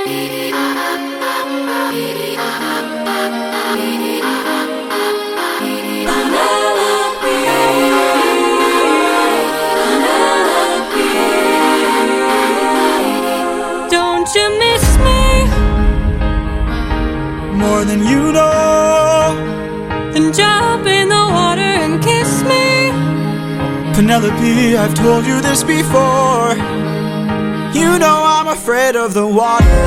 Don't you miss me more than you know? Then jump in the water and kiss me. Penelope, I've told you this before. You know I'm afraid of the water.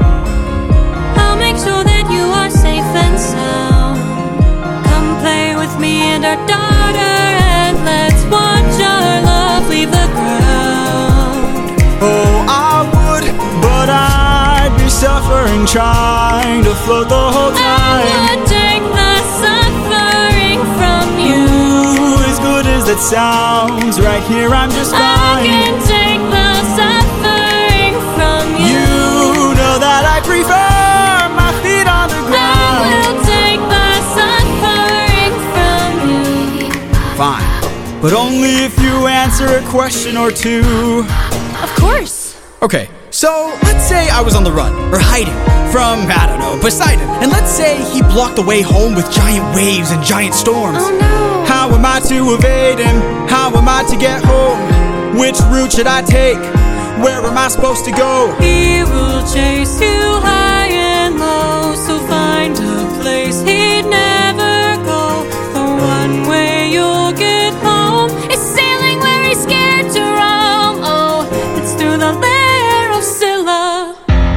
I'll make sure that you are safe and sound. Come play with me and our daughter, and let's watch our love leave the ground. Oh, I would, but I'd be suffering trying to float the whole time. I would take the suffering from you. Ooh, as good as it sounds, right here I'm just fine. I can take the suffering from you. You know that I prefer my feet on the ground. I will take the suffering from you. Fine, but only if you answer a question or two. Of course. Okay, so let's say I was on the run, or hiding, from, I don't know, Poseidon. And let's say he blocked the way home with giant waves and giant storms. Oh no. How am I to evade him? How am I to get home? Which route should I take? Where am I supposed to go? He will chase you high and low, so find a place he'd never go. The one way you'll get home is sailing where he's scared to roam. Oh, it's through the lair of Scylla.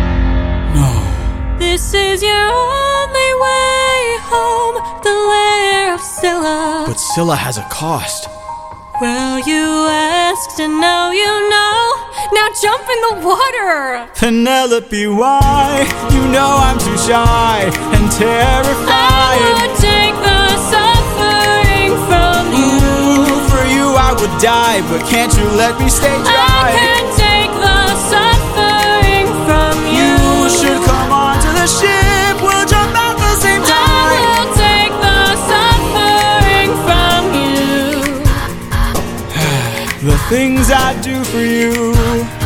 No. This is your only way home, the lair of Scylla. But Scylla has a cost. Well, you asked and now you know. Now jump in the water. Penelope, why? You know I'm too shy and terrified. I would take the suffering from you. Ooh, for you I would die, but can't you let me stay dry? I can take the suffering from you. You should come onto the ship, we'll jump at the same I time. will take the suffering from you. The things I do for you.